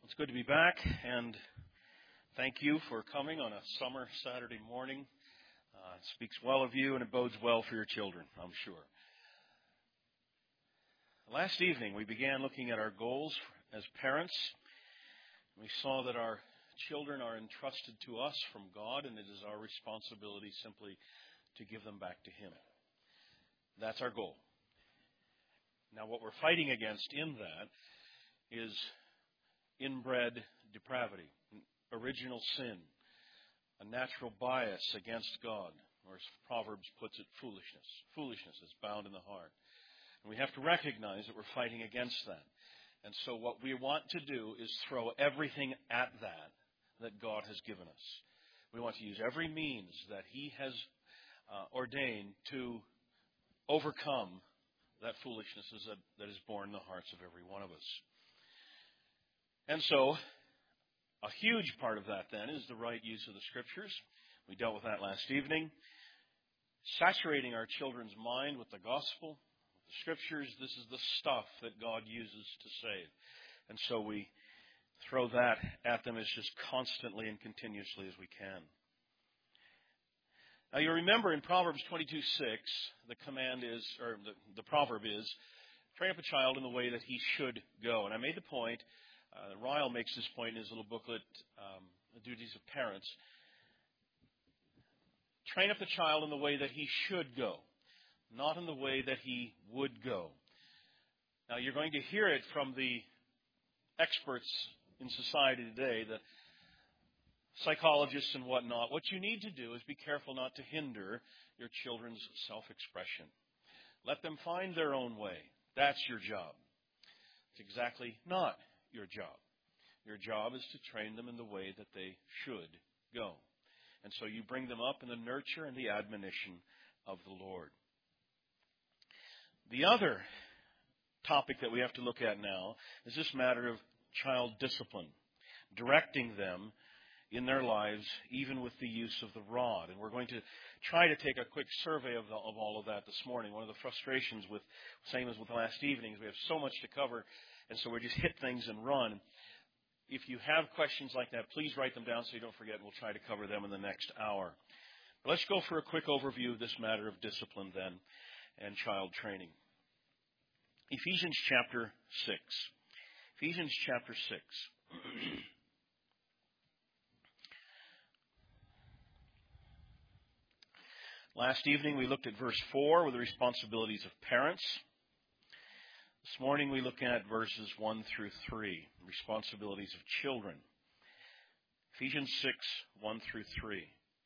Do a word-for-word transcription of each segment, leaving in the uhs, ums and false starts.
It's good to be back, and thank you for coming on a summer Saturday morning. Uh, it speaks well of you, and it bodes well for your children, I'm sure. Last evening, we began looking at our goals as parents. We saw that our children are entrusted to us from God, and it is our responsibility simply to give them back to Him. That's our goal. Now, what we're fighting against in that is inbred depravity, original sin, a natural bias against God, or as Proverbs puts it, foolishness. Foolishness is bound in the heart. And we have to recognize that we're fighting against that. And so what we want to do is throw everything at that that God has given us. We want to use every means that He has uh, ordained to overcome that foolishness that, that is born in the hearts of every one of us. And so, a huge part of that then is the right use of the Scriptures. We dealt with that last evening. Saturating our children's mind with the gospel, with the Scriptures, this is the stuff that God uses to save. And so we throw that at them as just constantly and continuously as we can. Now you remember in Proverbs twenty-two six, the command is, or the, the proverb is, train up a child in the way that he should go. And I made the point, uh, Ryle makes this point in his little booklet, um, The Duties of Parents. Train up the child in the way that he should go, not in the way that he would go. Now you're going to hear it from the experts in society today, the psychologists and whatnot. What you need to do is be careful not to hinder your children's self-expression. Let them find their own way. That's your job. It's exactly not your job. Your job is to train them in the way that they should go. And so you bring them up in the nurture and the admonition of the Lord. The other topic that we have to look at now is this matter of child discipline, directing them in their lives, even with the use of the rod. And we're going to try to take a quick survey of, the, of all of that this morning. One of the frustrations with, same as with last evening, is we have so much to cover, and so we just hit things and run. If you have questions like that, please write them down so you don't forget, and we'll try to cover them in the next hour. But let's go for a quick overview of this matter of discipline then, and child training. Ephesians chapter six. Ephesians chapter six. Last evening we looked at verse four with the responsibilities of parents. This morning we look at verses one through three, responsibilities of children. Ephesians six, one through three.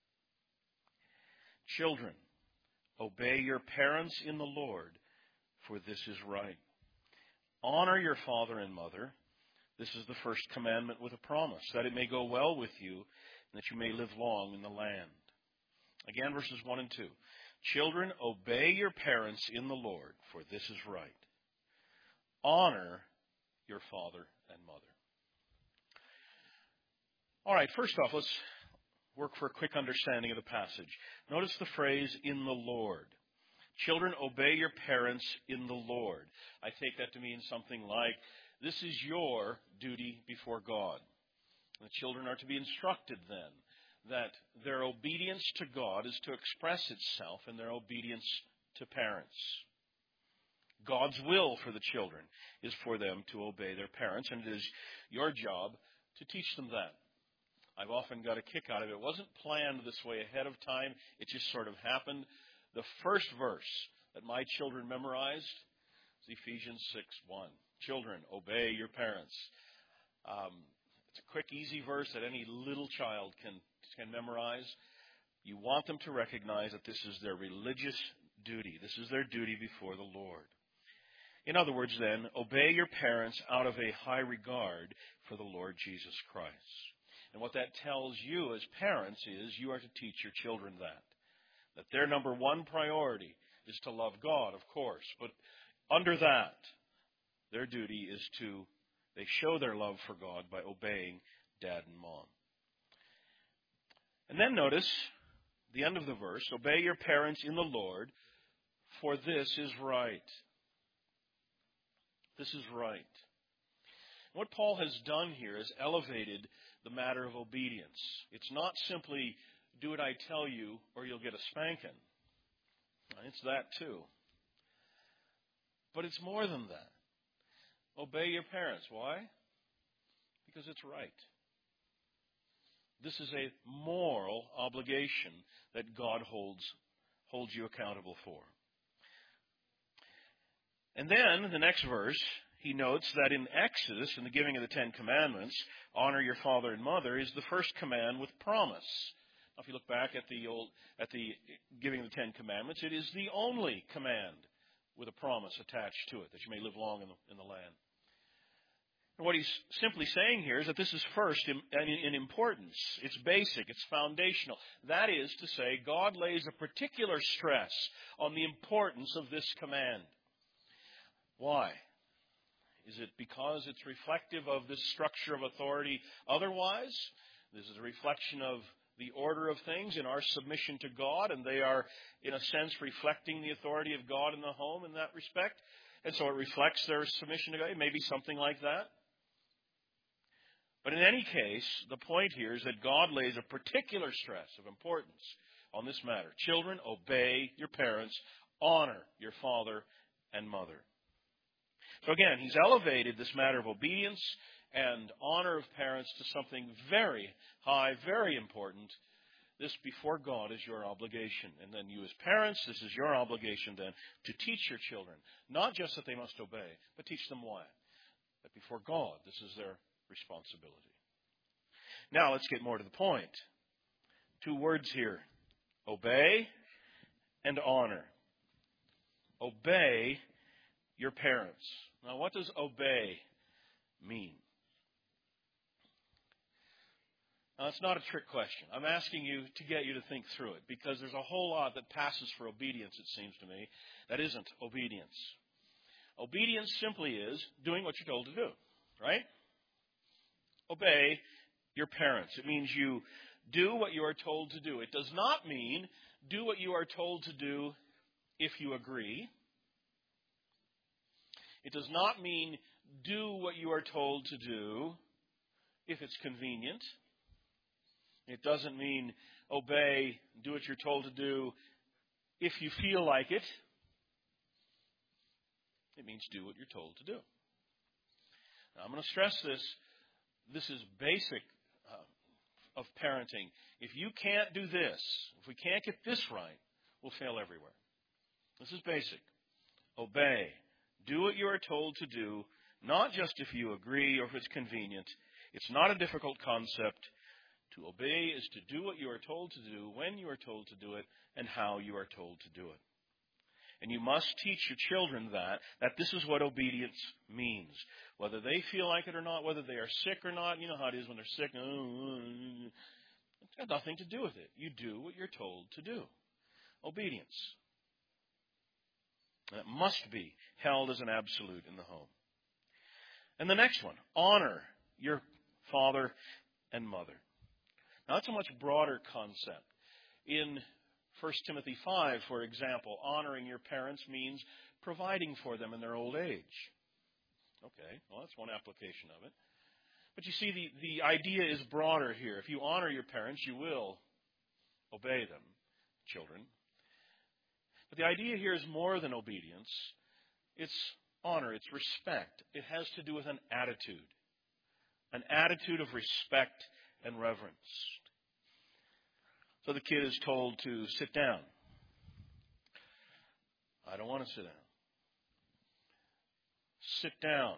Children, obey your parents in the Lord, for this is right. Honor your father and mother. This is the first commandment with a promise, that it may go well with you, and that you may live long in the land. Again, verses one and two. Children, obey your parents in the Lord, for this is right. Honor your father and mother. All right, first off, let's work for a quick understanding of the passage. Notice the phrase, in the Lord. Children, obey your parents in the Lord. I take that to mean something like, this is your duty before God. The children are to be instructed then that their obedience to God is to express itself in their obedience to parents. God's will for the children is for them to obey their parents, and it is your job to teach them that. I've often got a kick out of it. It wasn't planned this way ahead of time. It just sort of happened. The first verse that my children memorized is Ephesians six one. Children, obey your parents. Um, it's a quick, easy verse that any little child can, can memorize. You want them to recognize that this is their religious duty. This is their duty before the Lord. In other words, then, obey your parents out of a high regard for the Lord Jesus Christ. And what that tells you as parents is you are to teach your children that. That their number one priority is to love God, of course. But under that, their duty is to, they show their love for God by obeying dad and mom. And then notice the end of the verse, obey your parents in the Lord, for this is right. This is right. What Paul has done here is elevated the matter of obedience. It's not simply, do what I tell you or you'll get a spanking. It's that too. But it's more than that. Obey your parents. Why? Because it's right. This is a moral obligation that God holds, holds you accountable for. And then, the next verse, he notes that in Exodus, in the giving of the Ten Commandments, honor your father and mother is the first command with promise. Now, if you look back at the old, at the giving of the Ten Commandments, it is the only command with a promise attached to it, that you may live long in the, in the land. And what he's simply saying here is that this is first in, in, in importance. It's basic. It's foundational. That is to say, God lays a particular stress on the importance of this command. Why? Is it because it's reflective of this structure of authority otherwise? This is a reflection of the order of things in our submission to God, and they are, in a sense, reflecting the authority of God in the home in that respect. And so it reflects their submission to God. Maybe something like that. But in any case, the point here is that God lays a particular stress of importance on this matter. Children, obey your parents. Honor your father and mother. So again, he's elevated this matter of obedience and honor of parents to something very high, very important. This before God is your obligation. And then you as parents, this is your obligation then to teach your children. Not just that they must obey, but teach them why. That before God, this is their responsibility. Now let's get more to the point. Two words here. Obey and honor. Obey your parents. Now what does obey mean? Now, it's not a trick question. I'm asking you to get you to think through it, because there's a whole lot that passes for obedience, it seems to me, that isn't obedience. Obedience simply is doing what you're told to do, right? Obey your parents. It means you do what you are told to do. It does not mean do what you are told to do if you agree. It does not mean do what you are told to do if it's convenient. It doesn't mean obey, do what you're told to do if you feel like it. It means do what you're told to do. Now, I'm going to stress this. This is basic uh, of parenting. If you can't do this, if we can't get this right, we'll fail everywhere. This is basic. Obey. Do what you are told to do, not just if you agree or if it's convenient. It's not a difficult concept. To obey is to do what you are told to do, when you are told to do it, and how you are told to do it. And you must teach your children that, that this is what obedience means. Whether they feel like it or not, whether they are sick or not, you know how it is when they're sick. It's got nothing to do with it. You do what you're told to do. Obedience. That must be held as an absolute in the home. And the next one, honor your father and mother. Now, that's a much broader concept. In First Timothy five, for example, honoring your parents means providing for them in their old age. Okay, well, that's one application of it. But you see, the, the idea is broader here. If you honor your parents, you will obey them, children. But the idea here is more than obedience. It's honor, it's respect. It has to do with an attitude. An attitude of respect and reverence. So the kid is told to sit down. I don't want to sit down. Sit down.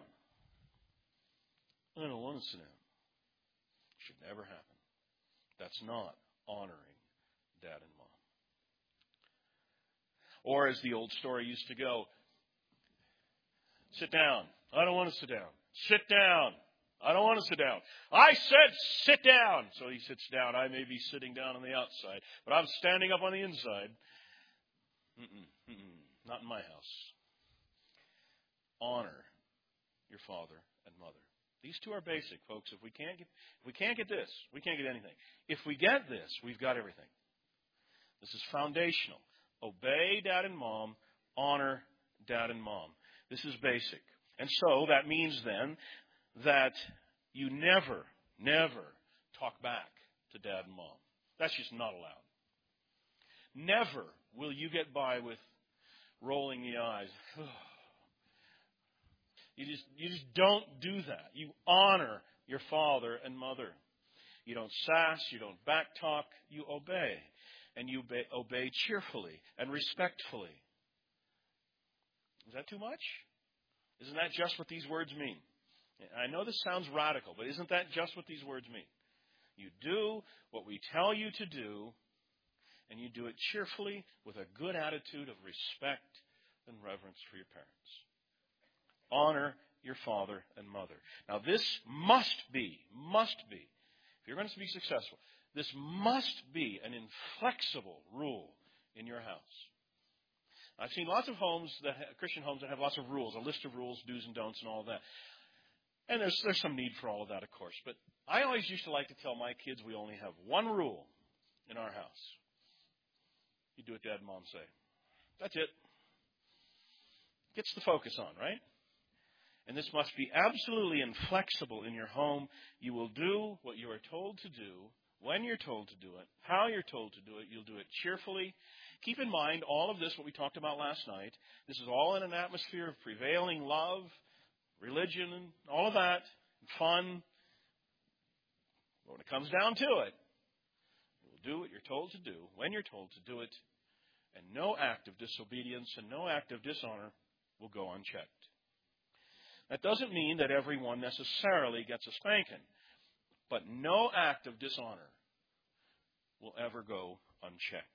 I don't want to sit down. Should never happen. That's not honoring dad and mom. Or as the old story used to go, sit down. I don't want to sit down. Sit down. I don't want to sit down. I said sit down. So he sits down. I may be sitting down on the outside, but I'm standing up on the inside. Mm-mm, mm-mm, not in my house. Honor your father and mother. These two are basic, folks. If we can't get, if we can't get this, we can't get anything. If we get this, we've got everything. This is foundational. Obey dad and mom. Honor dad and mom. This is basic. And so that means then that you never, never talk back to Dad and Mom. That's just not allowed. Never will you get by with rolling the eyes. You just, you just don't do that. You honor your father and mother. You don't sass, you don't backtalk, you obey. And you obey, obey cheerfully and respectfully. Is that too much? Isn't that just what these words mean? I know this sounds radical, but isn't that just what these words mean? You do what we tell you to do, and you do it cheerfully with a good attitude of respect and reverence for your parents. Honor your father and mother. Now this must be, must be, if you're going to be successful, this must be an inflexible rule in your house. I've seen lots of homes, that Christian homes, that have lots of rules, a list of rules, do's and don'ts and all of that. And there's there's some need for all of that, of course. But I always used to like to tell my kids we only have one rule in our house. You do what Dad and Mom say. That's it. Gets the focus on, right? And this must be absolutely inflexible in your home. You will do what you are told to do, when you're told to do it, how you're told to do it. You'll do it cheerfully. Keep in mind all of this, what we talked about last night. This is all in an atmosphere of prevailing love, religion, and all of that, and fun. But when it comes down to it, you'll do what you're told to do, when you're told to do it, and no act of disobedience and no act of dishonor will go unchecked. That doesn't mean that everyone necessarily gets a spanking, but no act of dishonor will ever go unchecked.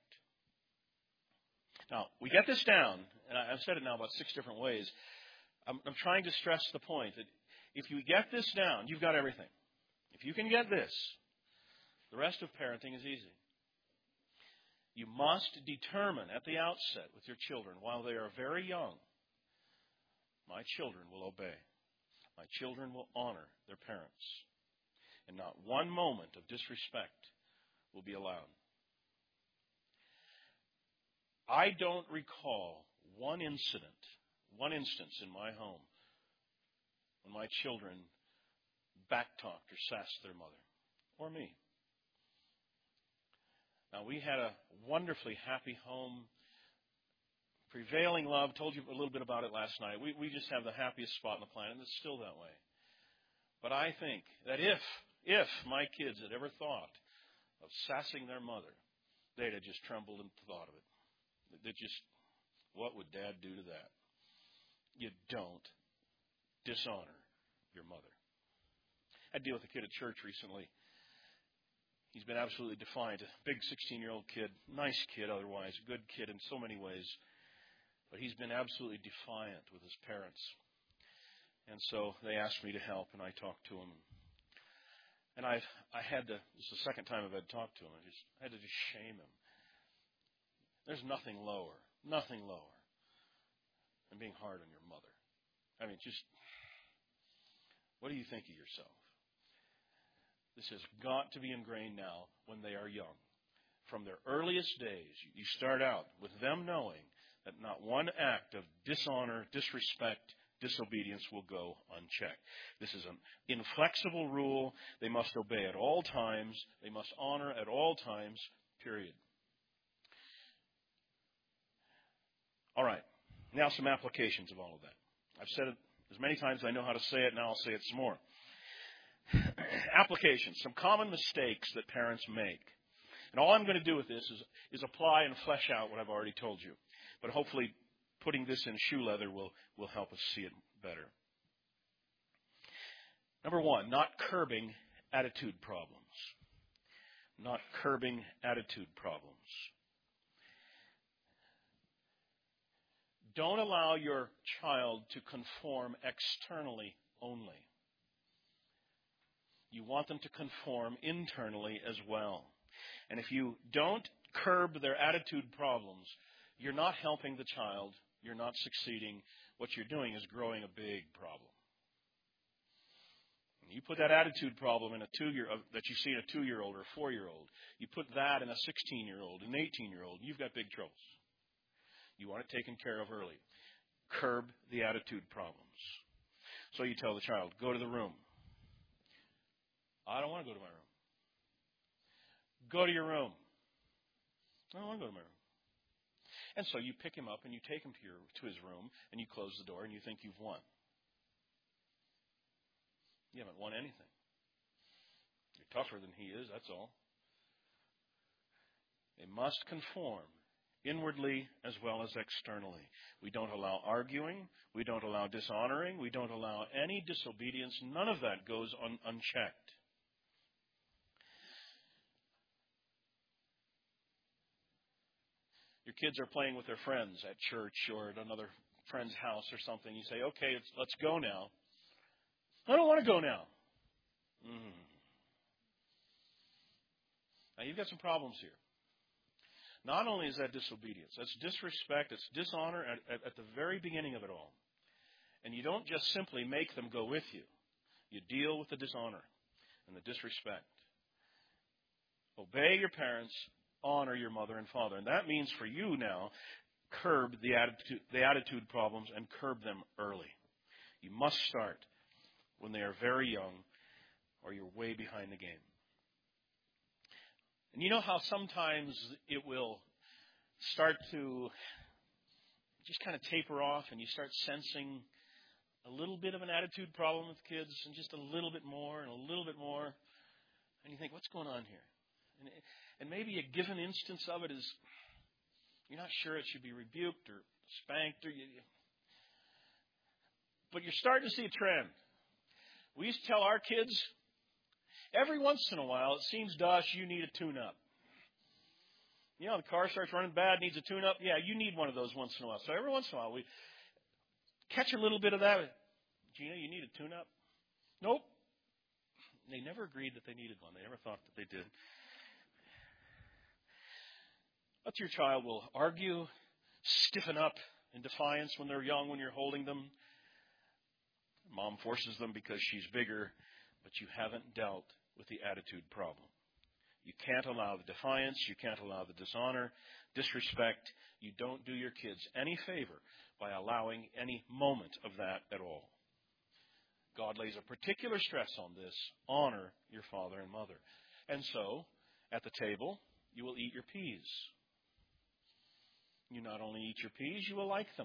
Now, we get this down, and I've said it now about six different ways. I'm, I'm trying to stress the point that if you get this down, you've got everything. If you can get this, the rest of parenting is easy. You must determine at the outset with your children, while they are very young, my children will obey. My children will honor their parents. And not one moment of disrespect will be allowed. I don't recall one incident, one instance in my home when my children backtalked or sassed their mother or me. Now, we had a wonderfully happy home, prevailing love. Told you a little bit about it last night. We, we just have the happiest spot on the planet, and it's still that way. But I think that if, if my kids had ever thought of sassing their mother, they'd have just trembled at the thought of it. They just, what would Dad do to that? You don't dishonor your mother. I had to deal with a kid at church recently. He's been absolutely defiant. A big sixteen-year-old kid, nice kid otherwise, good kid in so many ways. But he's been absolutely defiant with his parents. And so they asked me to help, and I talked to him. And I I had to, this is the second time I've had to talk to him. I just I had to just shame him. There's nothing lower, nothing lower than being hard on your mother. I mean, just, what do you think of yourself? This has got to be ingrained now when they are young. From their earliest days, you start out with them knowing that not one act of dishonor, disrespect, disobedience will go unchecked. This is an inflexible rule. They must obey at all times. They must honor at all times, period. All right. Now some applications of all of that. I've said it as many times as I know how to say it, now I'll say it some more. Applications, some common mistakes that parents make. And all I'm going to do with this is, is apply and flesh out what I've already told you. But hopefully putting this in shoe leather will, will help us see it better. Number one, not curbing attitude problems. Not curbing attitude problems. Don't allow your child to conform externally only. You want them to conform internally as well. And if you don't curb their attitude problems, you're not helping the child. You're not succeeding. What you're doing is growing a big problem. You put that attitude problem in a two-year that you see in a two-year-old or a four-year-old. You put that in a sixteen-year-old, an eighteen-year-old. You've got big troubles. You want it taken care of early. Curb the attitude problems. So you tell the child, go to the room. I don't want to go to my room. Go to your room. I don't want to go to my room. And so you pick him up and you take him to your to his room and you close the door and you think you've won. You haven't won anything. You're tougher than he is, that's all. They must conform inwardly as well as externally. We don't allow arguing. We don't allow dishonoring. We don't allow any disobedience. None of that goes un- unchecked. Your kids are playing with their friends at church or at another friend's house or something. You say, okay, it's, let's go now. I don't want to go now. Mm. Now, you've got some problems here. Not only is that disobedience, that's disrespect, it's dishonor at, at, at the very beginning of it all. And you don't just simply make them go with you. You deal with the dishonor and the disrespect. Obey your parents, honor your mother and father. And that means for you now, curb the attitude, the attitude problems and curb them early. You must start when they are very young or you're way behind the game. And you know how sometimes it will start to just kind of taper off and you start sensing a little bit of an attitude problem with kids and just a little bit more and a little bit more. And you think, what's going on here? And, and maybe a given instance of it is you're not sure it should be rebuked or spanked. or you, But you're starting to see a trend. We used to tell our kids, every once in a while, it seems to us you need a tune-up. You know, the car starts running bad, needs a tune-up. Yeah, you need one of those once in a while. So every once in a while, we catch a little bit of that. Gina, you need a tune-up? Nope. They never agreed that they needed one. They never thought that they did. But your child will argue, stiffen up in defiance when they're young, when you're holding them. Mom forces them because she's bigger, but you haven't dealt with the attitude problem. You can't allow the defiance. You can't allow the dishonor, disrespect. You don't do your kids any favor by allowing any moment of that at all. God lays a particular stress on this. Honor your father and mother. And so, at the table, you will eat your peas. You not only eat your peas, you will like them.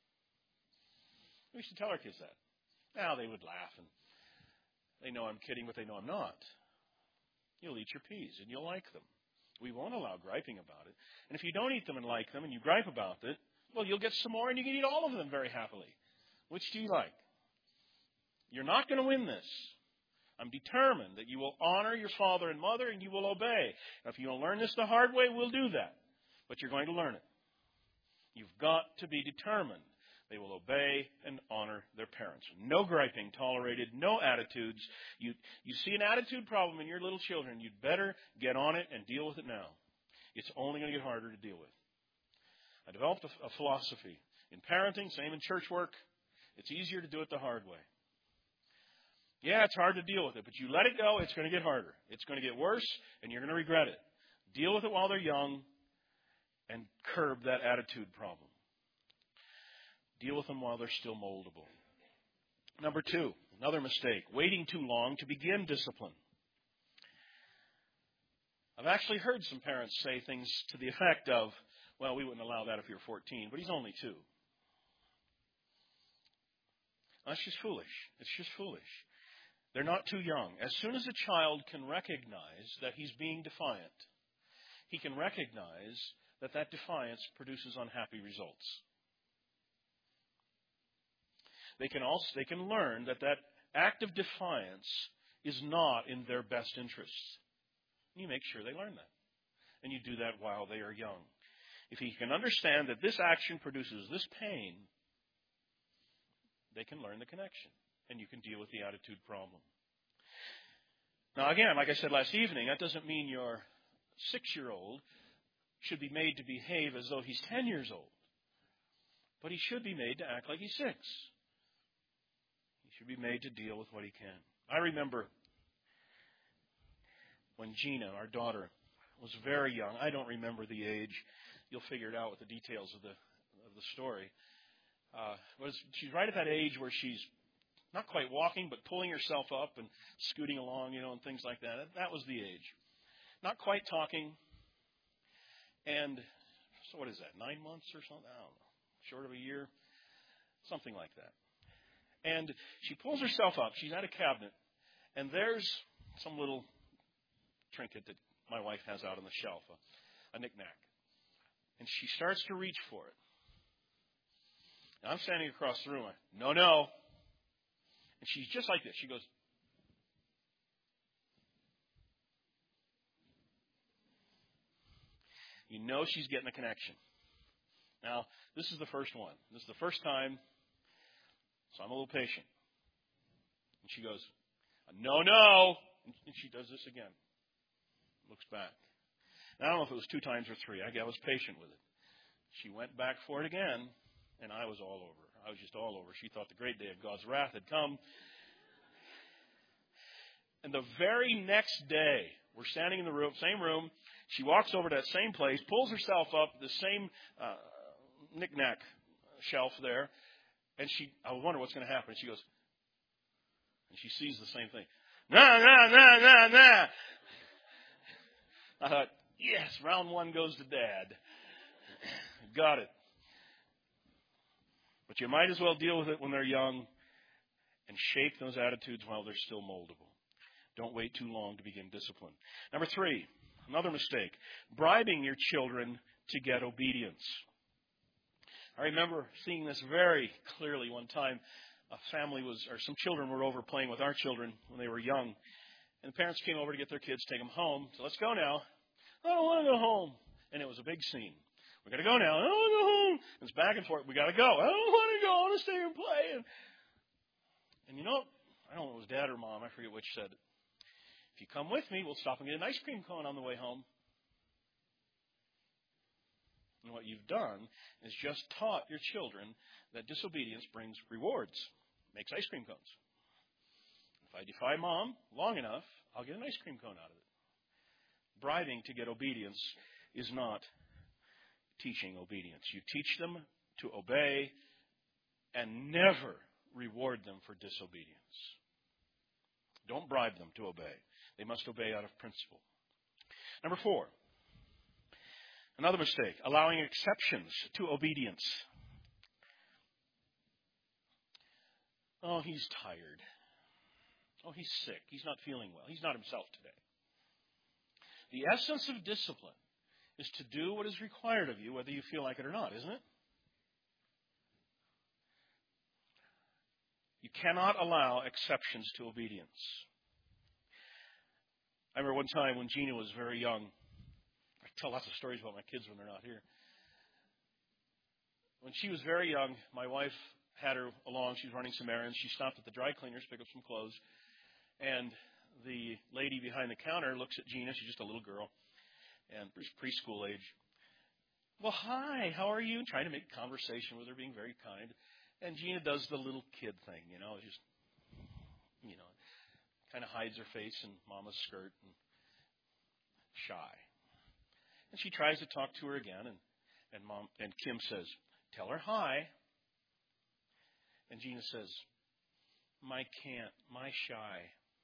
We used to tell our kids that. Now they would laugh and they know I'm kidding, but they know I'm not. You'll eat your peas and you'll like them. We won't allow griping about it. And if you don't eat them and like them and you gripe about it, well, you'll get some more and you can eat all of them very happily. Which do you like? You're not going to win this. I'm determined that you will honor your father and mother and you will obey. Now, if you want to learn this the hard way, we'll do that. But you're going to learn it. You've got to be determined. They will obey and honor their parents. No griping tolerated, no attitudes. You, you see an attitude problem in your little children, you'd better get on it and deal with it now. It's only going to get harder to deal with. I developed a, a philosophy in parenting, same in church work. It's easier to do it the hard way. Yeah, it's hard to deal with it, but you let it go, it's going to get harder. It's going to get worse, and you're going to regret it. Deal with it while they're young and curb that attitude problem. Deal with them while they're still moldable. Number two, another mistake, waiting too long to begin discipline. I've actually heard some parents say things to the effect of, well, we wouldn't allow that if you're fourteen, but he's only two. That's just foolish. It's just foolish. They're not too young. As soon as a child can recognize that he's being defiant, he can recognize that that defiance produces unhappy results. They can also they can learn that that act of defiance is not in their best interests. And you make sure they learn that. And you do that while they are young. If he can understand that this action produces this pain, they can learn the connection. And you can deal with the attitude problem. Now again, like I said last evening, that doesn't mean your six-year-old should be made to behave as though he's ten years old. But he should be made to act like he's six. He should be made to deal with what he can. I remember when Gina, our daughter, was very young. I don't remember the age. You'll figure it out with the details of the of the story. Uh, was she's right at that age where she's Not quite walking, but pulling herself up and scooting along, you know, and things like that. That was the age. Not quite talking. And so what is that, nine months or something? I don't know. Short of a year? Something like that. And she pulls herself up. She's at a cabinet. And there's some little trinket that my wife has out on the shelf, a, a knick-knack. And she starts to reach for it. Now, I'm standing across the room. I, no, no. And she's just like this. She goes, you know she's getting a connection. Now, this is the first one. This is the first time, so I'm a little patient. And she goes, no, no. And she does this again. Looks back. And I don't know if it was two times or three. I I was patient with it. She went back for it again, and I was all over. I was just all over. She thought the great day of God's wrath had come. And the very next day, we're standing in the room, same room. She walks over to that same place, pulls herself up, the same uh, knick-knack shelf there, and she, I wonder what's going to happen. She goes, and she sees the same thing. Nah, nah, nah, nah, nah. I thought, yes, round one goes to Dad. Got it. But you might as well deal with it when they're young and shape those attitudes while they're still moldable. Don't wait too long to begin discipline. Number three, another mistake, bribing your children to get obedience. I remember seeing this very clearly one time. A family was, or some children were over playing with our children when they were young. And the parents came over to get their kids, take them home. So let's go now. I don't want to go home. And it was a big scene. We got to go now. I don't want to go home. It's back and forth. We got to go. I don't want to go. I want to stay here and play. And, and you know, I don't know if it was Dad or Mom. I forget which said it. If you come with me, we'll stop and get an ice cream cone on the way home. And what you've done is just taught your children that disobedience brings rewards, makes ice cream cones. If I defy Mom long enough, I'll get an ice cream cone out of it. Bribing to get obedience is not teaching obedience. You teach them to obey and never reward them for disobedience. Don't bribe them to obey. They must obey out of principle. Number four, another mistake, allowing exceptions to obedience. Oh, he's tired. Oh, he's sick. He's not feeling well. He's not himself today. The essence of discipline is to do what is required of you, whether you feel like it or not, isn't it? You cannot allow exceptions to obedience. I remember one time when Gina was very young. I tell lots of stories about my kids when they're not here. When she was very young, my wife had her along. She was running some errands. She stopped at the dry cleaners, picked up some clothes. And the lady behind the counter looks at Gina. She's just a little girl. And preschool age. Well, hi, how are you? Trying to make conversation with her, being very kind. And Gina does the little kid thing, you know, just, you know, kind of hides her face in Mama's skirt and shy. And she tries to talk to her again, and, and Mom and Kim says, tell her hi. And Gina says, my can't, my shy.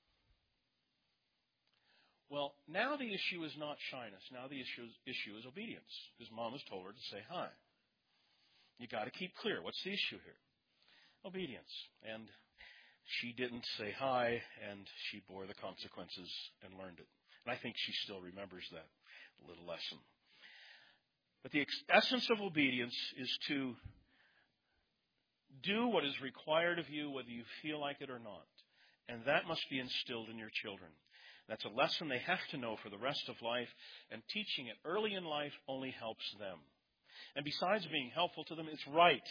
Well, now the issue is not shyness. Now the issue is, issue is obedience, because Mom has told her to say hi. You got to keep clear. What's the issue here? Obedience. And she didn't say hi, and she bore the consequences and learned it. And I think she still remembers that little lesson. But the essence of obedience is to do what is required of you, whether you feel like it or not. And that must be instilled in your children. That's a lesson they have to know for the rest of life, and teaching it early in life only helps them. And besides being helpful to them, it's right.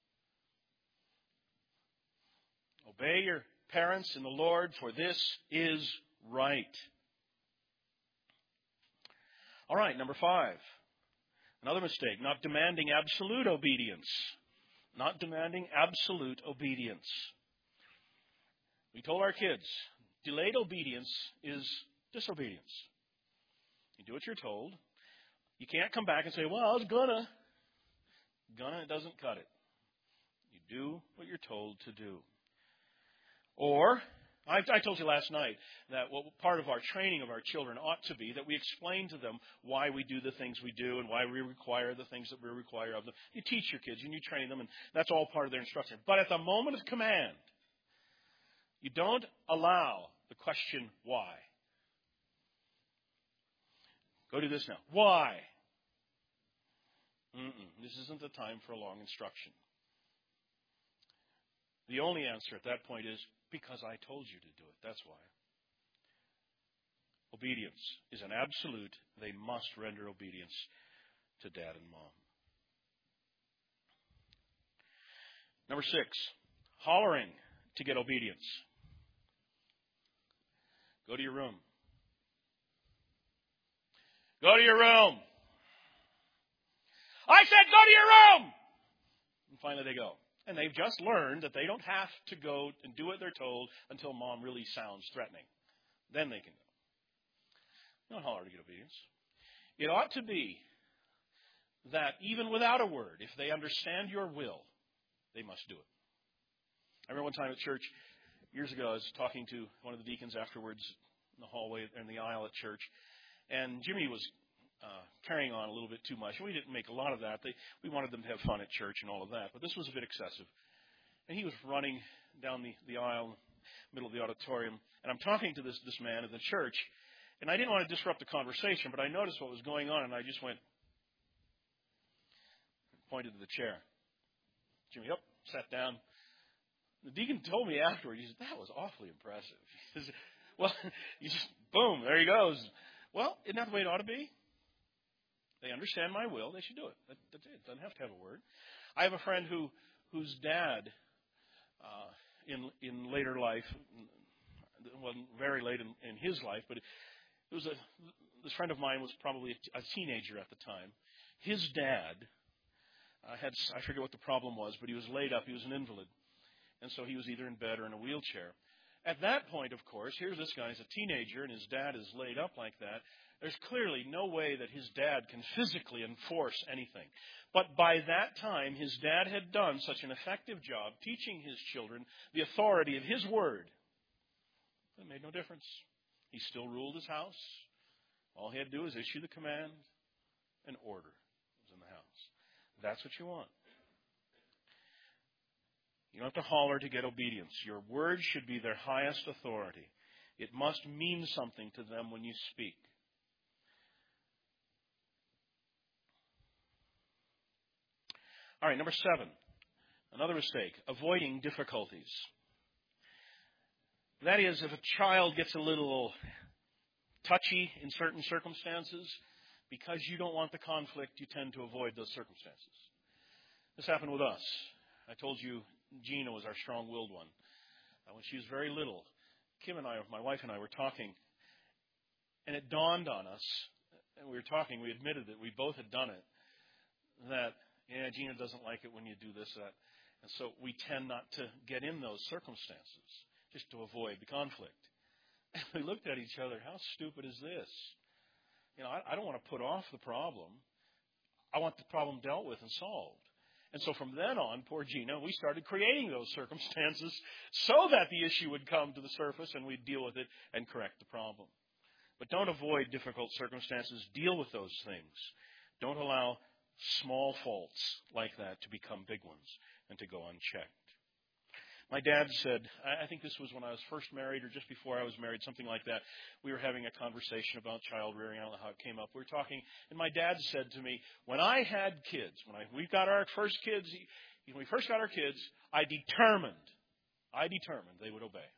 Obey your parents in the Lord, for this is right. All right, number five. Another mistake, not demanding absolute obedience. Not demanding absolute obedience. We told our kids, delayed obedience is disobedience. You do what you're told. You can't come back and say, well, I was gonna. Gonna doesn't cut it. You do what you're told to do. Or, I, I told you last night that what part of our training of our children ought to be that we explain to them why we do the things we do and why we require the things that we require of them. You teach your kids and you train them, and that's all part of their instruction. But at the moment of command, you don't allow the question, why? Go do this now. Why? Mm-mm. This isn't the time for a long instruction. The only answer at that point is, because I told you to do it. That's why. Obedience is an absolute. They must render obedience to dad and mom. Number six, hollering to get obedience. Go to your room. Go to your room. I said go to your room! And finally they go. And they've just learned that they don't have to go and do what they're told until mom really sounds threatening. Then they can go. Don't holler to get obedience. It ought to be that even without a word, if they understand your will, they must do it. I remember one time at church, years ago, I was talking to one of the deacons afterwards in the hallway, in the aisle at church, and Jimmy was uh, carrying on a little bit too much. And we didn't make a lot of that. They, we wanted them to have fun at church and all of that, but this was a bit excessive. And he was running down the, the aisle, middle of the auditorium, and I'm talking to this, this man in the church, and I didn't want to disrupt the conversation, but I noticed what was going on, and I just went, pointed to the chair. Jimmy up, sat down. The deacon told me afterward, he said, that was awfully impressive. He said, well, you just, boom, there he goes. Well, isn't that the way it ought to be? They understand my will, they should do it. That, that's it. Doesn't have to have a word. I have a friend who, whose dad, uh, in in later life, well, very late in, in his life, but it was a, this friend of mine was probably a, a teenager at the time. His dad uh, had, I forget what the problem was, but he was laid up. He was an invalid. And so he was either in bed or in a wheelchair. At that point, of course, here's this guy, he's a teenager, and his dad is laid up like that. There's clearly no way that his dad can physically enforce anything. But by that time, his dad had done such an effective job teaching his children the authority of his word. It made no difference. He still ruled his house. All he had to do was issue the command, and order was in the house. That's what you want. You don't have to holler to get obedience. Your word should be their highest authority. It must mean something to them when you speak. All right, number seven. Another mistake, avoiding difficulties. That is, if a child gets a little touchy in certain circumstances, because you don't want the conflict, you tend to avoid those circumstances. This happened with us. I told you Gina was our strong-willed one. Uh, when she was very little, Kim and I, my wife and I, were talking, and it dawned on us, and we were talking, we admitted that we both had done it, that, yeah, Gina doesn't like it when you do this, that. And so we tend not to get in those circumstances, just to avoid the conflict. And we looked at each other, how stupid is this? You know, I, I don't want to put off the problem. I want the problem dealt with and solved. And so from then on, poor Gina, we started creating those circumstances so that the issue would come to the surface and we'd deal with it and correct the problem. But don't avoid difficult circumstances. Deal with those things. Don't allow small faults like that to become big ones and to go unchecked. My dad said, I think this was when I was first married or just before I was married, something like that. We were having a conversation about child rearing. I don't know how it came up. We were talking, and my dad said to me, when I had kids, when I, we got our first kids, when we first got our kids, I determined, I determined they would obey.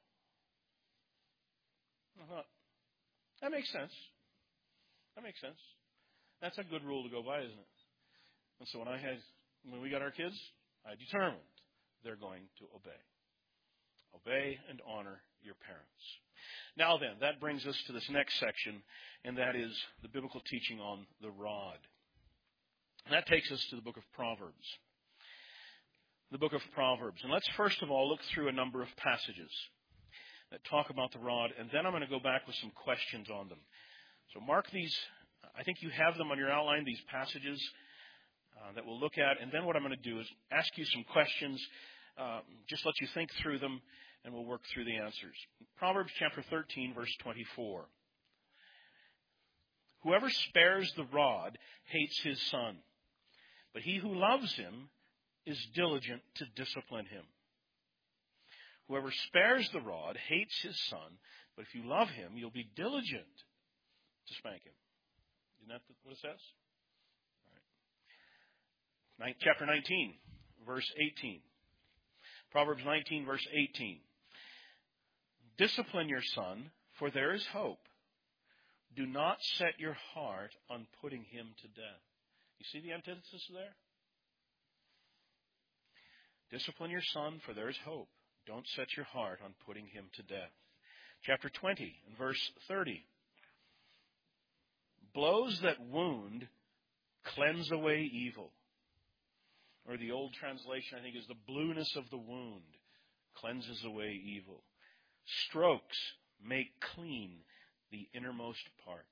I thought, that makes sense. That makes sense. That's a good rule to go by, isn't it? And so when I had, when we got our kids, I determined they're going to obey. Obey and honor your parents. Now then, that brings us to this next section, and that is the biblical teaching on the rod. And that takes us to the book of Proverbs. The book of Proverbs. And let's first of all look through a number of passages that talk about the rod, and then I'm going to go back with some questions on them. So mark these. I think you have them on your outline, these passages uh, that we'll look at. And then what I'm going to do is ask you some questions, uh, just let you think through them. and we'll work through the answers. Proverbs chapter thirteen, verse twenty-four. Whoever spares the rod hates his son, but he who loves him is diligent to discipline him. Whoever spares the rod hates his son, but if you love him, you'll be diligent to spank him. Isn't that what it says? All right. Chapter nineteen, verse eighteen. Proverbs nineteen, verse eighteen. Discipline your son, for there is hope. Do not set your heart on putting him to death. You see the antithesis there? Discipline your son, for there is hope. Don't set your heart on putting him to death. Chapter twenty, and verse thirty. Blows that wound cleanse away evil. Or the old translation, I think, is the blueness of the wound cleanses away evil. Strokes make clean the innermost parts.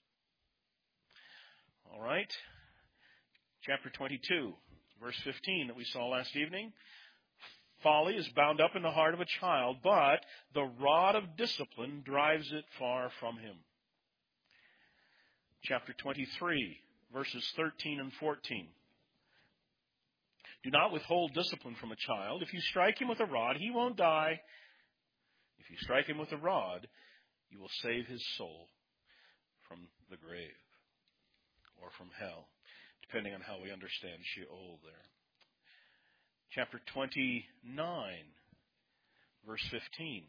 All right. Chapter twenty-two, verse fifteen that we saw last evening. Folly is bound up in the heart of a child, but the rod of discipline drives it far from him. Chapter twenty-three, verses thirteen and fourteen. Do not withhold discipline from a child. If you strike him with a rod, he won't die. If you strike him with a rod, you will save his soul from the grave or from hell, depending on how we understand Sheol there. Chapter twenty-nine, verse fifteen.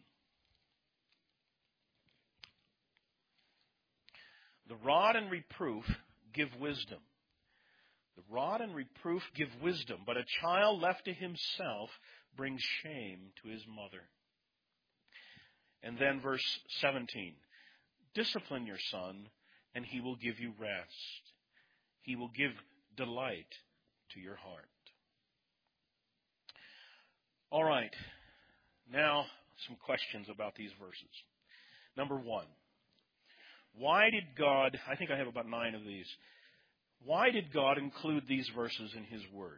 The rod and reproof give wisdom. The rod and reproof give wisdom, but a child left to himself brings shame to his mother. And then verse seventeen. Discipline your son, and he will give you rest. He will give delight to your heart. All right. Now, some questions about these verses. Number one. Why did God, I think I have about nine of these. Why did God include these verses in His Word?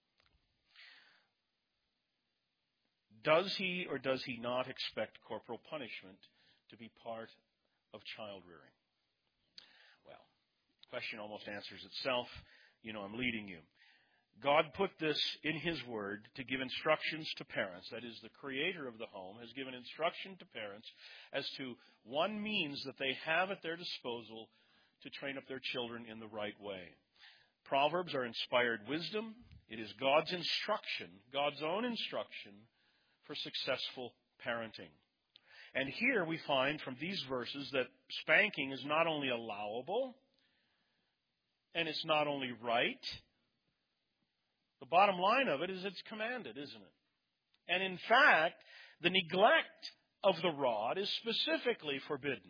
Does He or does He not expect corporal punishment to be part of child rearing? Well, the question almost answers itself. You know, I'm leading you. God put this in His Word to give instructions to parents. That is, the Creator of the home has given instruction to parents as to one means that they have at their disposal to train up their children in the right way. Proverbs are inspired wisdom. It is God's instruction, God's own instruction for successful parenting. And here we find from these verses that spanking is not only allowable, and it's not only right. The bottom line of it is it's commanded, isn't it? And in fact, the neglect of the rod is specifically forbidden.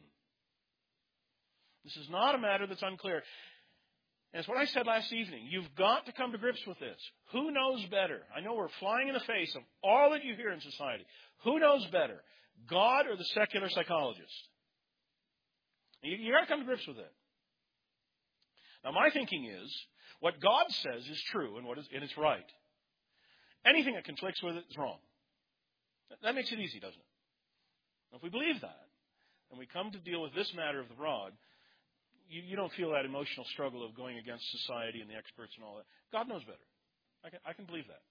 This is not a matter that's unclear. And it's what I said last evening. You've got to come to grips with this. Who knows better? I know we're flying in the face of all that you hear in society. Who knows better? God or the secular psychologist? You, you got to come to grips with it. Now, my thinking is, what God says is true and what is and it's right. Anything that conflicts with it is wrong. That makes it easy, doesn't it? Now, if we believe that, and we come to deal with this matter of the rod, you, you don't feel that emotional struggle of going against society and the experts and all that. God knows better. I can, I can believe that.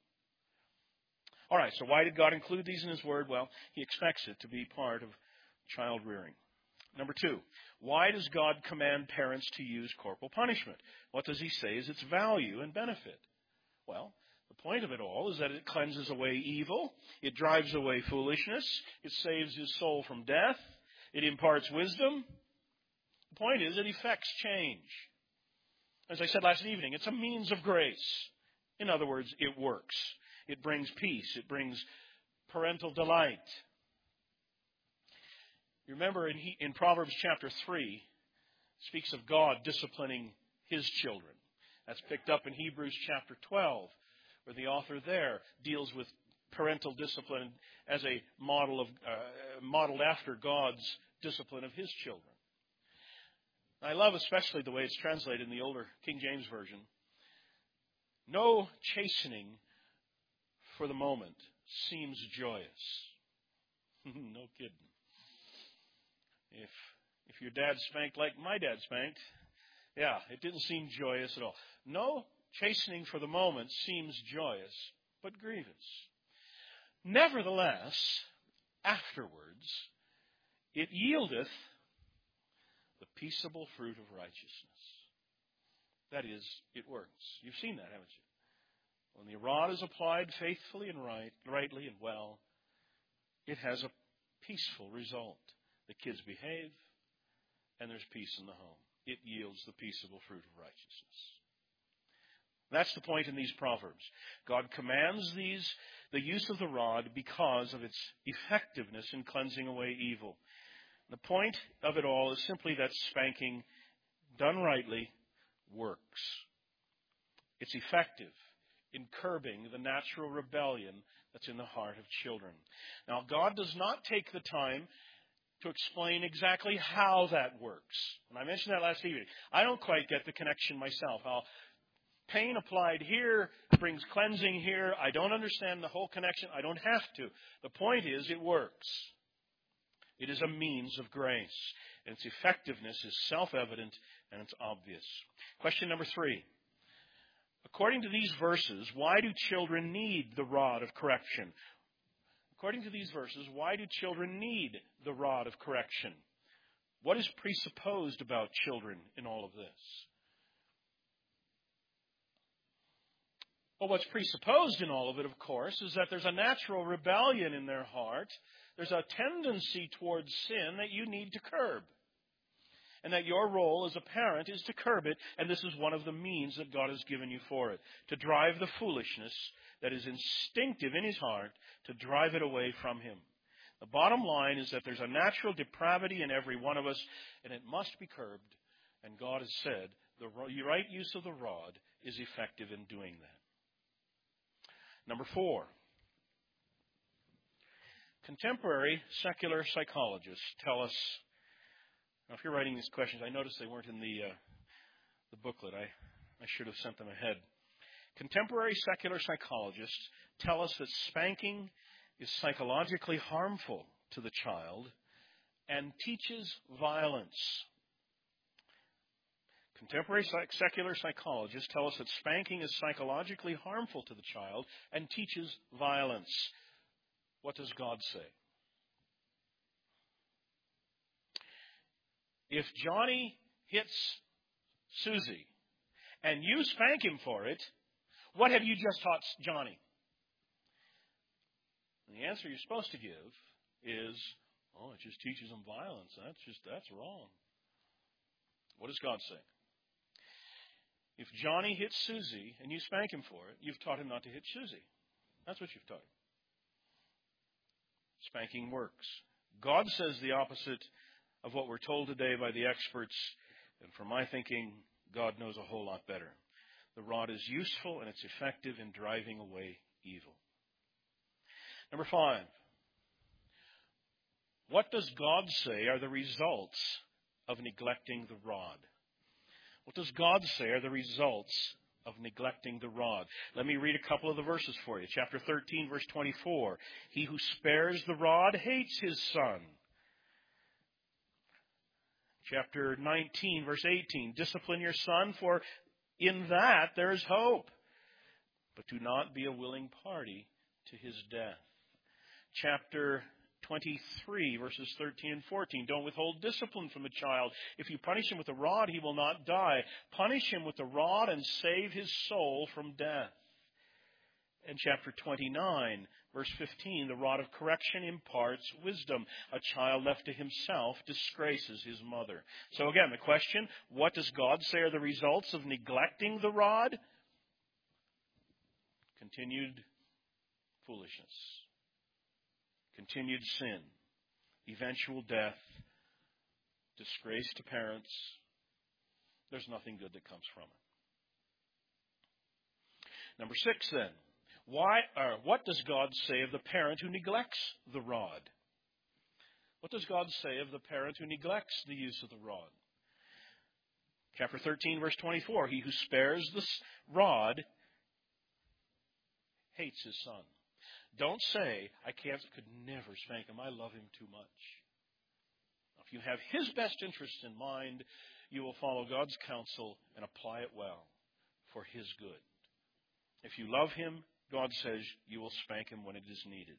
All right, so why did God include these in His Word? Well, He expects it to be part of child rearing. Number two, why does God command parents to use corporal punishment? What does He say is its value and benefit? Well, the point of it all is that it cleanses away evil, it drives away foolishness, it saves his soul from death, it imparts wisdom. The point is it effects change. As I said last evening, it's a means of grace. In other words, it works. It brings peace. It brings parental delight. You remember in, he, in Proverbs chapter three, it speaks of God disciplining His children. That's picked up in Hebrews chapter twelve, where the author there deals with parental discipline as a model of uh, modeled after God's discipline of His children. I love especially the way it's translated in the older King James Version. No chastening for the moment seems joyous. No kidding. If if your dad spanked like my dad spanked, yeah, it didn't seem joyous at all. No chastening for the moment seems joyous, but grievous. Nevertheless, afterwards, it yieldeth the peaceable fruit of righteousness. That is, it works. You've seen that, haven't you? When the rod is applied faithfully and right, rightly and well, it has a peaceful result. The kids behave, and there's peace in the home. It yields the peaceable fruit of righteousness. That's the point in these Proverbs. God commands these, the use of the rod because of its effectiveness in cleansing away evil. The point of it all is simply that spanking, done rightly, works. It's effective in curbing the natural rebellion that's in the heart of children. Now, God does not take the time to explain exactly how that works. And I mentioned that last evening. I don't quite get the connection myself. How pain applied here brings cleansing here. I don't understand the whole connection. I don't have to. The point is, it works. It is a means of grace. And its effectiveness is self-evident and it's obvious. Question number three. According to these verses, why do children need the rod of correction? According to these verses, why do children need the rod of correction? What is presupposed about children in all of this? Well, what's presupposed in all of it, of course, is that there's a natural rebellion in their heart. There's a tendency towards sin that you need to curb. And that your role as a parent is to curb it, and this is one of the means that God has given you for it. To drive the foolishness that is instinctive in his heart, to drive it away from him. The bottom line is that there's a natural depravity in every one of us, and it must be curbed. And God has said the right use of the rod is effective in doing that. Number four. Contemporary secular psychologists tell us. Now, if you're writing these questions, I noticed they weren't in the uh, the booklet. I, I should have sent them ahead. Contemporary secular psychologists tell us that spanking is psychologically harmful to the child and teaches violence. Contemporary secular psychologists tell us that spanking is psychologically harmful to the child and teaches violence. What does God say? If Johnny hits Susie and you spank him for it, what have you just taught Johnny? And the answer you're supposed to give is, oh, it just teaches him violence. That's just, that's wrong. What does God say? If Johnny hits Susie and you spank him for it, you've taught him not to hit Susie. That's what you've taught him. Spanking works. God says the opposite of what we're told today by the experts. And from my thinking, God knows a whole lot better. The rod is useful and it's effective in driving away evil. Number five. What does God say are the results of neglecting the rod? What does God say are the results of neglecting the rod? Let me read a couple of the verses for you. Chapter thirteen, verse twenty-four. He who spares the rod hates his son. Chapter nineteen, verse eighteen. Discipline your son, for in that there is hope. But do not be a willing party to his death. Chapter twenty-three, verses thirteen and fourteen. Don't withhold discipline from a child. If you punish him with a rod, he will not die. Punish him with the rod and save his soul from death. And chapter twenty-nine, verse fifteen, the rod of correction imparts wisdom. A child left to himself disgraces his mother. So again, the question, what does God say are the results of neglecting the rod? Continued foolishness. Continued sin, eventual death, disgrace to parents. There's nothing good that comes from it. Number six, then. Why, or what does God say of the parent who neglects the rod? What does God say of the parent who neglects the use of the rod? Chapter thirteen, verse twenty-four. He who spares the rod hates his son. Don't say, I can't, could never spank him. I love him too much. If you have his best interests in mind, you will follow God's counsel and apply it well for his good. If you love him, God says you will spank him when it is needed.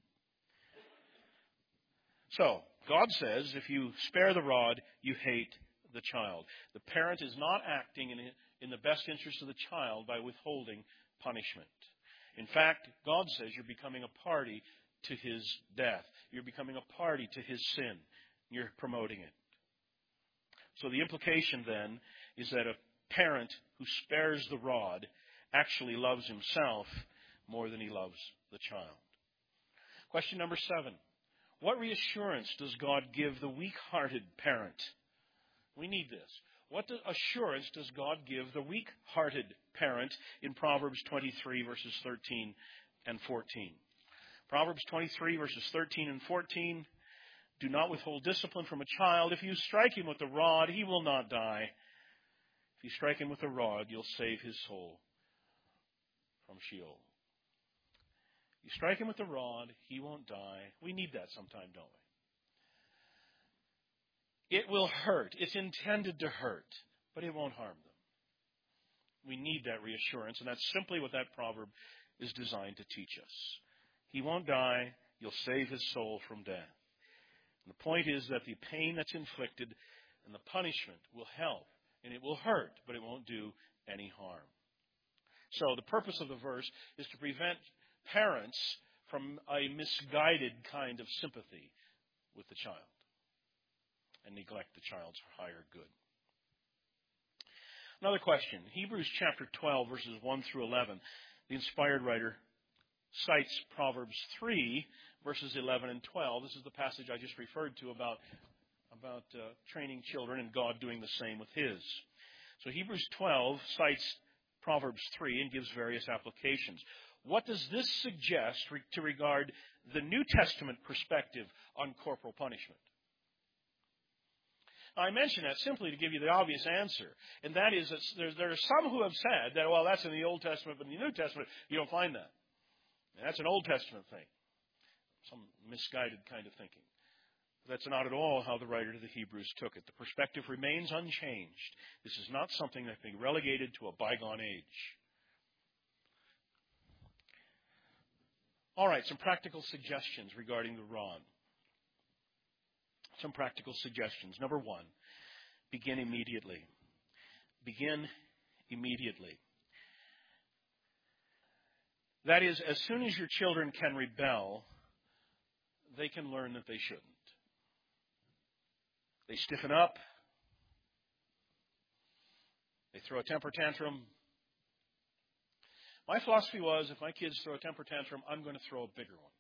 So, God says if you spare the rod, you hate the child. The parent is not acting in, in the best interest of the child by withholding punishment. In fact, God says you're becoming a party to his death. You're becoming a party to his sin. You're promoting it. So the implication then is that a parent who spares the rod actually loves himself more than he loves the child. Question number seven. What reassurance does God give the weak-hearted parent? We need this. What assurance does God give the weak-hearted parent in Proverbs twenty-three, verses thirteen and fourteen? Proverbs twenty-three, verses thirteen and fourteen. Do not withhold discipline from a child. If you strike him with the rod, he will not die. If you strike him with the rod, you'll save his soul from Sheol. You strike him with the rod, he won't die. We need that sometime, don't we? It will hurt. It's intended to hurt, but it won't harm them. We need that reassurance, and that's simply what that proverb is designed to teach us. He won't die. You'll save his soul from death. And the point is that the pain that's inflicted and the punishment will help, and it will hurt, but it won't do any harm. So the purpose of the verse is to prevent parents from a misguided kind of sympathy with the child and neglect the child's higher good. Another question. Hebrews chapter twelve, verses one through eleven. The inspired writer cites Proverbs three, verses eleven and twelve. This is the passage I just referred to about, about uh, training children and God doing the same with his. So Hebrews twelve cites Proverbs three and gives various applications. What does this suggest to regard the New Testament perspective on corporal punishment? I mention that simply to give you the obvious answer, and that is that there, there are some who have said that, well, that's in the Old Testament, but in the New Testament, you don't find that. And that's an Old Testament thing, some misguided kind of thinking. That's not at all how the writer to the Hebrews took it. The perspective remains unchanged. This is not something that can be relegated to a bygone age. All right, some practical suggestions regarding the rod. Some practical suggestions. Number one, begin immediately. Begin immediately. That is, as soon as your children can rebel, they can learn that they shouldn't. They stiffen up. They throw a temper tantrum. My philosophy was, if my kids throw a temper tantrum, I'm going to throw a bigger one.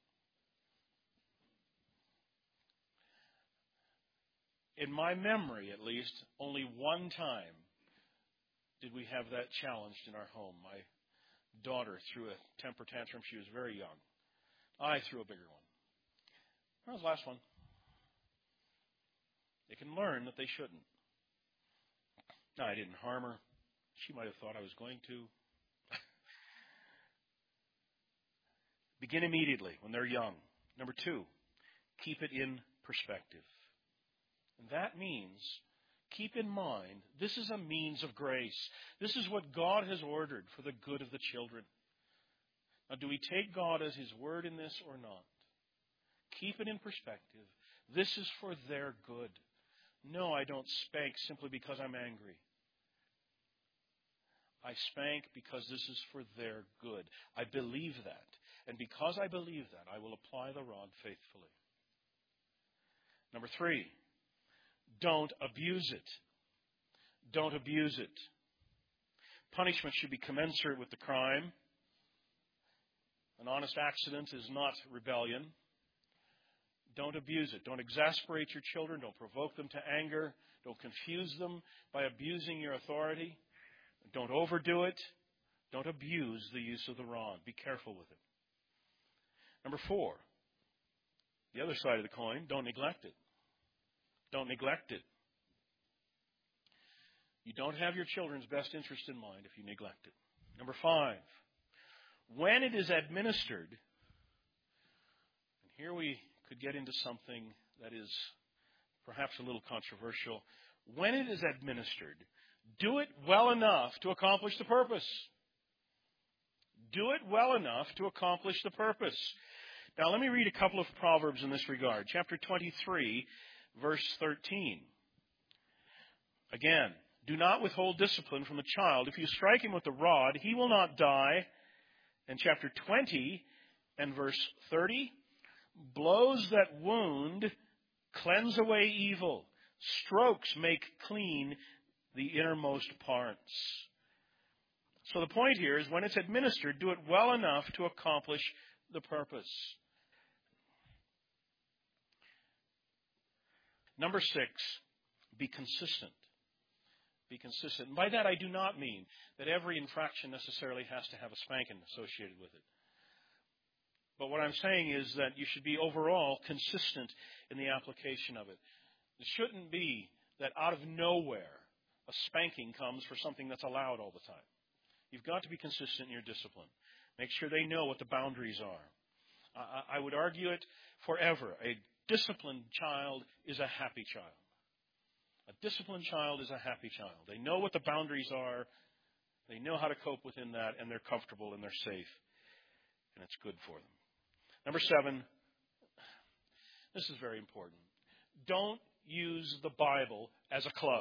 In my memory, at least, only one time did we have that challenged in our home. My daughter threw a temper tantrum. She was very young. I threw a bigger one. That was the last one. They can learn that they shouldn't. Now, I didn't harm her. She might have thought I was going to. Begin immediately when they're young. Number two, keep it in perspective. And that means, keep in mind, this is a means of grace. This is what God has ordered for the good of the children. Now, do we take God as his word in this or not? Keep it in perspective. This is for their good. No, I don't spank simply because I'm angry. I spank because this is for their good. I believe that. And because I believe that, I will apply the rod faithfully. Number three, don't abuse it. Don't abuse it. Punishment should be commensurate with the crime. An honest accident is not rebellion. Don't abuse it. Don't exasperate your children. Don't provoke them to anger. Don't confuse them by abusing your authority. Don't overdo it. Don't abuse the use of the rod. Be careful with it. Number four, the other side of the coin, don't neglect it. Don't neglect it. You don't have your children's best interest in mind if you neglect it. Number five, when it is administered, Here we could get into something that is perhaps a little controversial. When it is administered, do it well enough to accomplish the purpose. Do it well enough to accomplish the purpose. Now, let me read a couple of Proverbs in this regard. Chapter twenty-three, verse thirteen. Again, do not withhold discipline from the child. If you strike him with the rod, he will not die. And chapter twenty and verse thirty, blows that wound cleanse away evil. Strokes make clean the innermost parts. So the point here is when it's administered, do it well enough to accomplish the purpose. Number six, be consistent. Be consistent. And by that I do not mean that every infraction necessarily has to have a spanking associated with it. But what I'm saying is that you should be overall consistent in the application of it. It shouldn't be that out of nowhere a spanking comes for something that's allowed all the time. You've got to be consistent in your discipline. Make sure they know what the boundaries are. I, I would argue it forever. A disciplined child is a happy child. A disciplined child is a happy child. They know what the boundaries are. They know how to cope within that, and they're comfortable and they're safe. And it's good for them. Number seven, this is very important. Don't use the Bible as a club.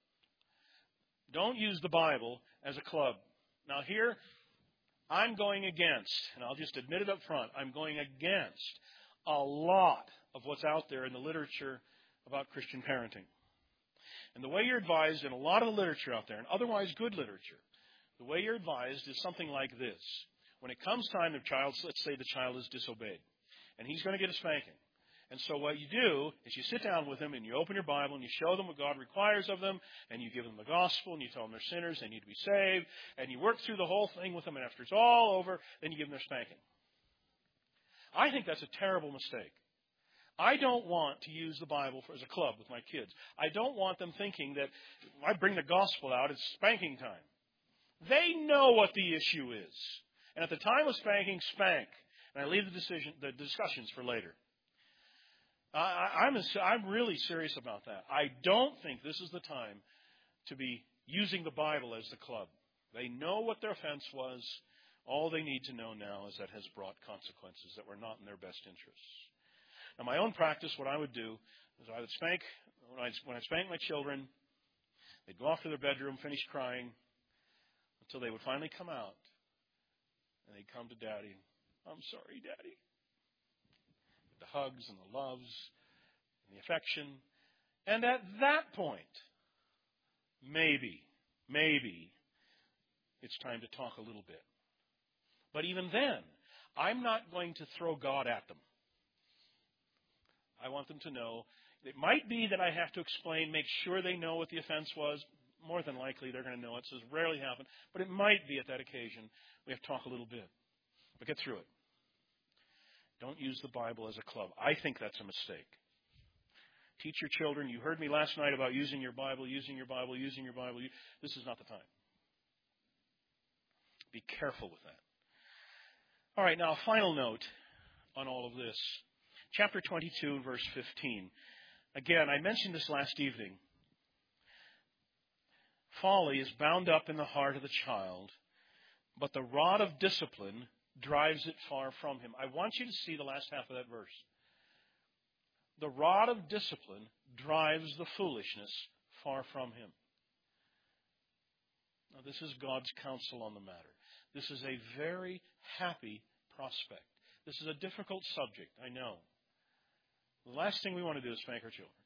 Don't use the Bible as a club. Now here, I'm going against, and I'll just admit it up front, I'm going against a lot of what's out there in the literature about Christian parenting. And the way you're advised in a lot of the literature out there, and otherwise good literature, the way you're advised is something like this. When it comes time, the child, let's say the child is disobeyed, and he's going to get a spanking. And so what you do is you sit down with them and you open your Bible and you show them what God requires of them, and you give them the gospel and you tell them they're sinners, they need to be saved, and you work through the whole thing with them, and after it's all over, then you give them their spanking. I think that's a terrible mistake. I don't want to use the Bible for, as a club with my kids. I don't want them thinking that I bring the gospel out, it's spanking time. They know what the issue is. And at the time of spanking, spank. And I leave the decision, the discussions for later. I, I'm, I'm really serious about that. I don't think this is the time to be using the Bible as the club. They know what their offense was. All they need to know now is that has brought consequences that were not in their best interests. Now, my own practice, what I would do is I would spank, when I, when I spank my children, they'd go off to their bedroom, finish crying, until they would finally come out. And they'd come to Daddy. I'm sorry, Daddy. With the hugs and the loves and the affection. And at that point, maybe, maybe it's time to talk a little bit. But even then, I'm not going to throw God at them. I want them to know. It might be that I have to explain, make sure they know what the offense was. More than likely, they're going to know it. So it's rarely happened. But it might be at that occasion we have to talk a little bit. But get through it. Don't use the Bible as a club. I think that's a mistake. Teach your children. You heard me last night about using your Bible, using your Bible, using your Bible. This is not the time. Be careful with that. All right, now a final note on all of this. Chapter twenty-two, verse fifteen. Again, I mentioned this last evening. Folly is bound up in the heart of the child, but the rod of discipline drives it far from him. I want you to see the last half of that verse. The rod of discipline drives the foolishness far from him. Now, this is God's counsel on the matter. This is a very happy prospect. This is a difficult subject, I know. The last thing we want to do is spank our children.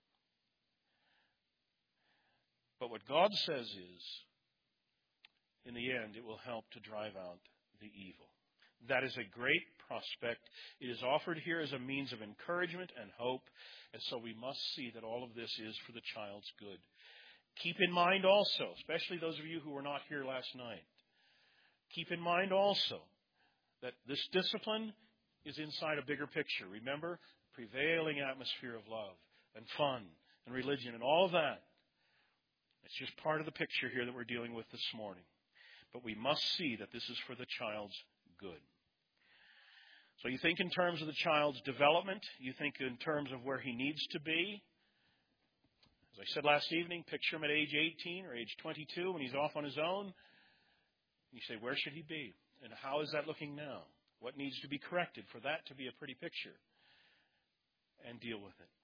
But what God says is, in the end, it will help to drive out the evil. That is a great prospect. It is offered here as a means of encouragement and hope, and so we must see that all of this is for the child's good. Keep in mind also, especially those of you who were not here last night, keep in mind also that this discipline is inside a bigger picture. Remember, prevailing atmosphere of love and fun and religion and all of that. It's just part of the picture here that we're dealing with this morning. But we must see that this is for the child's good. So you think in terms of the child's development. You think in terms of where he needs to be. As I said last evening, picture him at age eighteen or age twenty-two when he's off on his own. You say, where should he be? And how is that looking now? What needs to be corrected for that to be a pretty picture? And deal with it.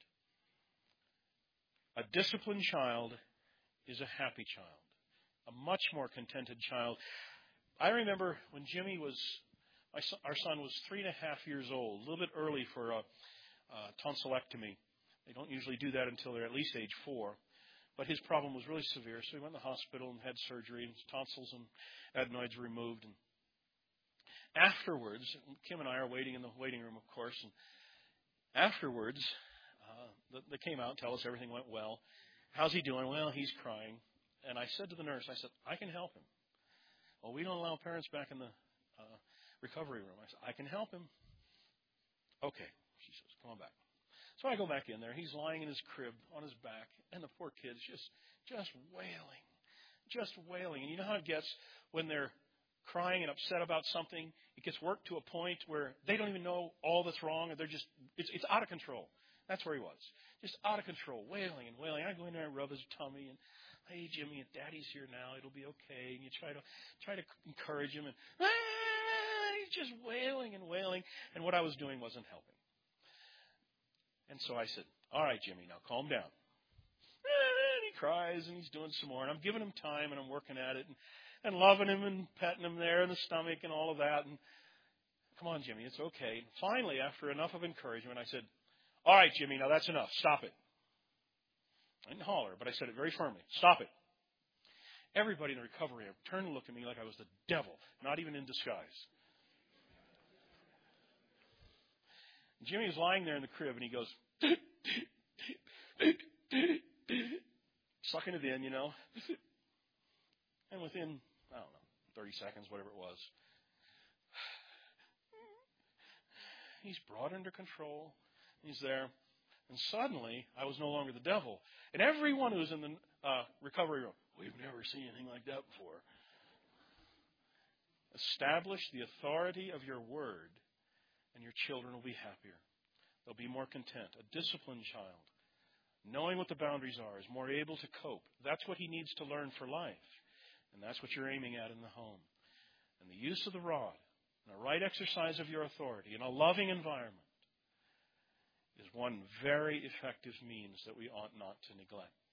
A disciplined child is a happy child. A much more contented child. I remember when Jimmy was, my son, our son was three and a half years old, a little bit early for a, a tonsillectomy. They don't usually do that until they're at least age four. But his problem was really severe, so he went to the hospital and had surgery, and his tonsils and adenoids removed. And afterwards, Kim and I are waiting in the waiting room, of course, and afterwards, uh, they came out and tell us everything went well. How's he doing? Well, he's crying. And I said to the nurse, I said, I can help him. Well, we don't allow parents back in the uh, recovery room. I said, I can help him. Okay, she says, come on back. So I go back in there. He's lying in his crib on his back, and the poor kid's just, just wailing, just wailing. And you know how it gets when they're crying and upset about something? It gets worked to a point where they don't even know all that's wrong, and they're just, it's, it's out of control. That's where he was, just out of control, wailing and wailing. I go in there and rub his tummy, and hey, Jimmy, Daddy's here now. It'll be okay. And you try to try to encourage him, and ah, he's just wailing and wailing. And what I was doing wasn't helping. And so I said, all right, Jimmy, now calm down. And he cries, and he's doing some more. And I'm giving him time, and I'm working at it, and, and loving him and petting him there in the stomach and all of that. And come on, Jimmy, it's okay. And finally, after enough of encouragement, I said, all right, Jimmy, now that's enough. Stop it. I didn't holler, but I said it very firmly. Stop it. Everybody in the recovery room turned and looked at me like I was the devil, not even in disguise. Jimmy was lying there in the crib, and he goes, sucking it in, you know. And within, I don't know, thirty seconds, whatever it was, he's brought under control. He's there. And suddenly, I was no longer the devil. And everyone who was in the uh, recovery room, we've never seen anything like that before. Establish the authority of your word, and your children will be happier. They'll be more content. A disciplined child, knowing what the boundaries are, is more able to cope. That's what he needs to learn for life. And that's what you're aiming at in the home. And the use of the rod, and a right exercise of your authority, in a loving environment, is one very effective means that we ought not to neglect.